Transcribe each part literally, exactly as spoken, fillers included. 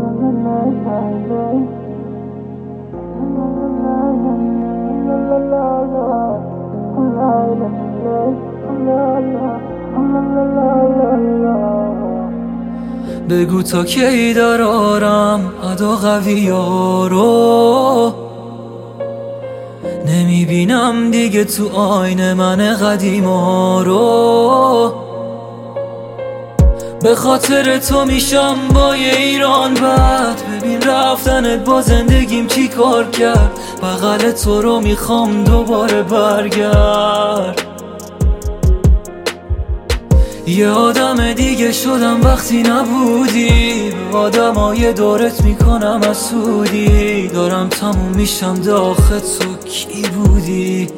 بگو تا کی دارم ادا قویا رو، نمیبینم دیگه تو آینه من قدیما رو. به خاطر تو میشم با یه ایران بد، ببین رفتنت با زندگیم چی کار کرد. بغل تو رو میخوام دوباره برگرد. یه آدم دیگه شدم وقتی نبودی، به آدمای دورت میکنم حسودی. دارم تموم میشم داخل تو کی بودی؟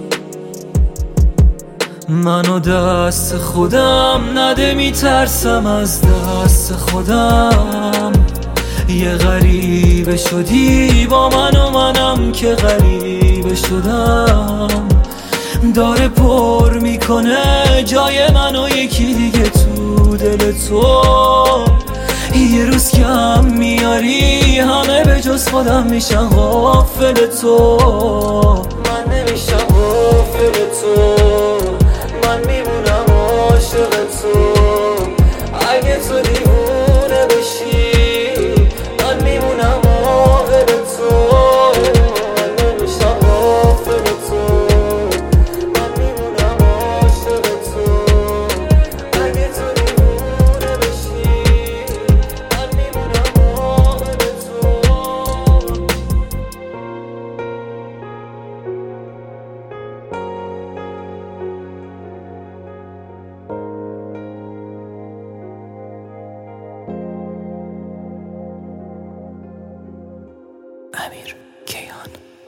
منو دست خودم نده میترسم از دست خودم. یه غریبه شدی با من و منم که غریبه شدم. داره پر میکنه جای منو یکی دیگه تو دل تو. یه روز کم میاری همه به جز خودم میشن غافل تو. من نمیشم غافل تو، من میمونم عاشق تو. اگه تو دیوونه بشی من میمونم عاقل تو. من نمیشم غافل تو، من میمونم عاشق تو. اگه تو دیوونه بشی من میمونم عاقل تو. امیر کیهان.